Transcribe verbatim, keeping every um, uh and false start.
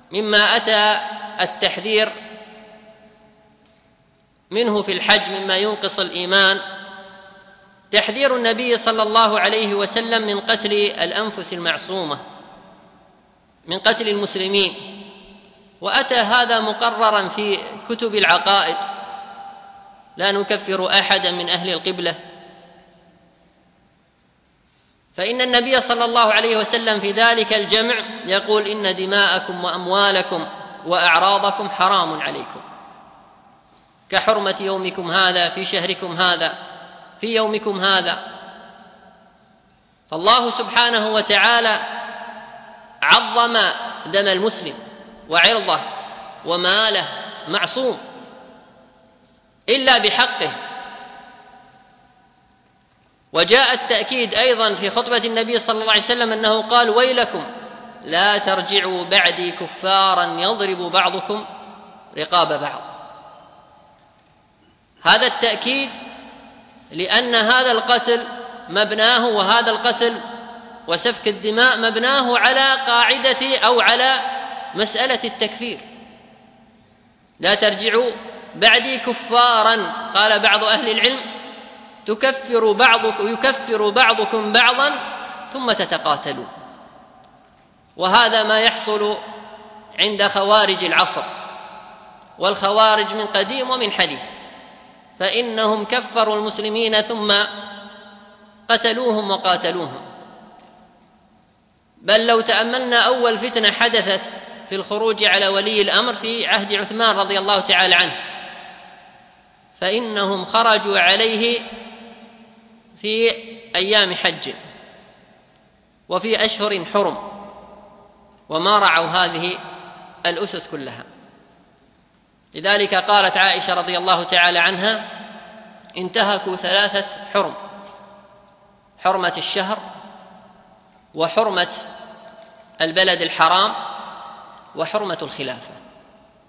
مما أتى التحذير منه في الحج مما ينقص الإيمان تحذير النبي صلى الله عليه وسلم من قتل الأنفس المعصومة، من قتل المسلمين، وأتى هذا مقررا في كتب العقائد: لا نكفر أحدا من أهل القبلة. فإن النبي صلى الله عليه وسلم في ذلك الجمع يقول: إن دماءكم وأموالكم وأعراضكم حرام عليكم كحرمة يومكم هذا في شهركم هذا في يومكم هذا. فالله سبحانه وتعالى عظم دم المسلم وعرضه وماله، معصوم إلا بحقه. وجاء التأكيد أيضا في خطبة النبي صلى الله عليه وسلم أنه قال: ويلكم لا ترجعوا بعدي كفارا يضرب بعضكم رقاب بعض. هذا التأكيد لأن هذا القتل مبناه، وهذا القتل وسفك الدماء مبناه على قاعدة أو على مسألة التكفير. لا ترجعوا بعدي كفارا، قال بعض أهل العلم: تكفر بعضكم يكفر بعضكم بعضا ثم تتقاتلون. وهذا ما يحصل عند خوارج العصر، والخوارج من قديم ومن حديث، فإنهم كفروا المسلمين ثم قتلوهم وقاتلوهم. بل لو تأملنا أول فتنة حدثت في الخروج على ولي الأمر في عهد عثمان رضي الله تعالى عنه، فإنهم خرجوا عليه في أيام حج وفي أشهر حرم، وما رعوا هذه الأسس كلها. لذلك قالت عائشة رضي الله تعالى عنها: انتهكوا ثلاثة حرم: حرمة الشهر، وحرمة البلد الحرام، وحرمة الخلافة.